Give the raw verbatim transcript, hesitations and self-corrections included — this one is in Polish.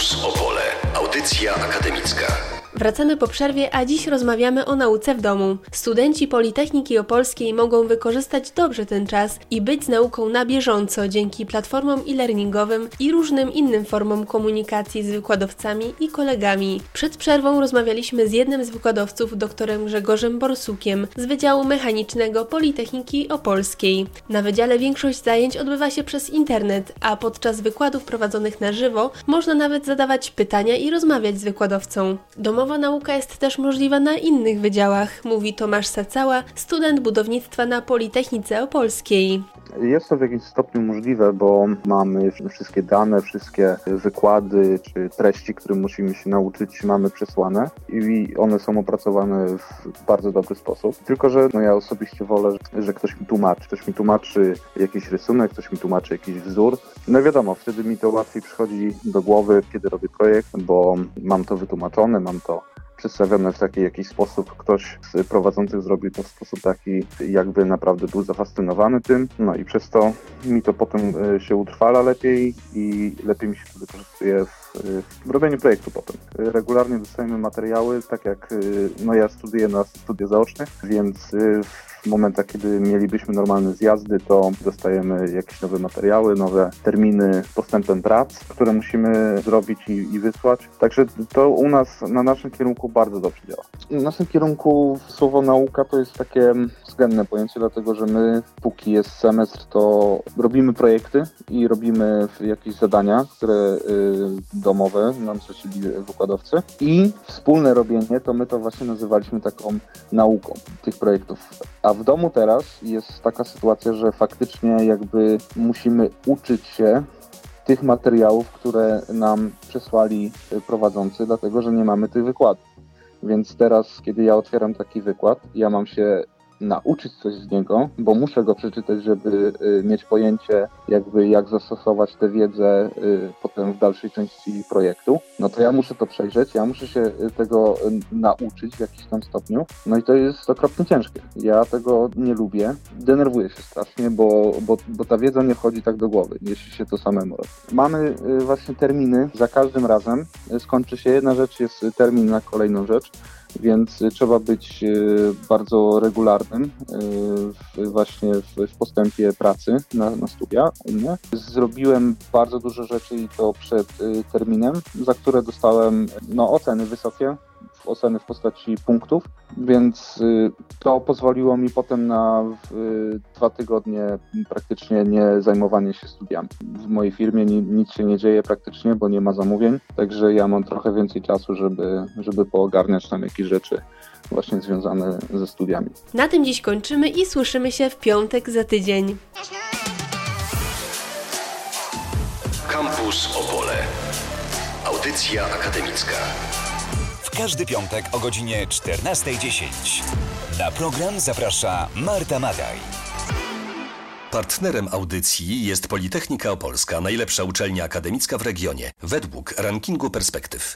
Campus Opole. Audycja akademicka. Wracamy po przerwie, a dziś rozmawiamy o nauce w domu. Studenci Politechniki Opolskiej mogą wykorzystać dobrze ten czas i być z nauką na bieżąco dzięki platformom e-learningowym i różnym innym formom komunikacji z wykładowcami i kolegami. Przed przerwą rozmawialiśmy z jednym z wykładowców, doktorem Grzegorzem Borsukiem z Wydziału Mechanicznego Politechniki Opolskiej. Na wydziale większość zajęć odbywa się przez internet, a podczas wykładów prowadzonych na żywo można nawet zadawać pytania i rozmawiać z wykładowcą. Domowa nauka jest też możliwa na innych wydziałach, mówi Tomasz Sacała, student budownictwa na Politechnice Opolskiej. Jest to w jakimś stopniu możliwe, bo mamy wszystkie dane, wszystkie wykłady czy treści, które musimy się nauczyć, mamy przesłane i one są opracowane w bardzo dobry sposób. Tylko że no ja osobiście wolę, że ktoś mi tłumaczy. Ktoś mi tłumaczy jakiś rysunek, ktoś mi tłumaczy jakiś wzór. No wiadomo, wtedy mi to łatwiej przychodzi do głowy, kiedy robię projekt, bo mam to wytłumaczone, mam to przedstawione w taki jakiś sposób. Ktoś z prowadzących zrobił to w sposób taki, jakby naprawdę był zafascynowany tym. No i przez to mi to potem się utrwala lepiej i lepiej mi się to wykorzystuje w, w robieniu projektu potem. Regularnie dostajemy materiały, tak jak no ja studiuję na studiach zaocznych, więc w momentach, kiedy mielibyśmy normalne zjazdy, to dostajemy jakieś nowe materiały, nowe terminy z postępem prac, które musimy zrobić i, i wysłać. Także to u nas, na naszym kierunku bardzo dobrze działa. W naszym kierunku słowo nauka to jest takie względne pojęcie, dlatego że my, póki jest semestr, to robimy projekty i robimy jakieś zadania, które y, domowe nam zlecili wykładowcy i wspólne robienie, to my to właśnie nazywaliśmy taką nauką tych projektów. A w domu teraz jest taka sytuacja, że faktycznie jakby musimy uczyć się tych materiałów, które nam przesłali prowadzący, dlatego że nie mamy tych wykładów. Więc teraz, kiedy ja otwieram taki wykład, ja mam się nauczyć coś z niego, bo muszę go przeczytać, żeby y, mieć pojęcie jakby jak zastosować tę wiedzę y, potem w dalszej części projektu, no to ja muszę to przejrzeć, ja muszę się y, tego y, nauczyć w jakimś tam stopniu, no i to jest okropnie ciężkie. Ja tego nie lubię, denerwuję się strasznie, bo, bo, bo ta wiedza nie wchodzi tak do głowy, jeśli się to samemu robi. Mamy y, właśnie terminy, za każdym razem y, skończy się jedna rzecz, jest termin na kolejną rzecz, więc trzeba być bardzo regularnym właśnie w postępie pracy na, na studia u mnie. Zrobiłem bardzo dużo rzeczy i to przed terminem, za które dostałem no, oceny wysokie, oceny w postaci punktów, więc to pozwoliło mi potem na dwa tygodnie praktycznie nie zajmowanie się studiami. W mojej firmie nic się nie dzieje praktycznie, bo nie ma zamówień, także ja mam trochę więcej czasu, żeby, żeby poogarniać tam jakieś rzeczy właśnie związane ze studiami. Na tym dziś kończymy i słyszymy się w piątek za tydzień. Campus Opole. Audycja akademicka. W każdy piątek o godzinie czternasta dziesięć. Na program zaprasza Marta Madaj. Partnerem audycji jest Politechnika Opolska, najlepsza uczelnia akademicka w regionie, według rankingu Perspektyw.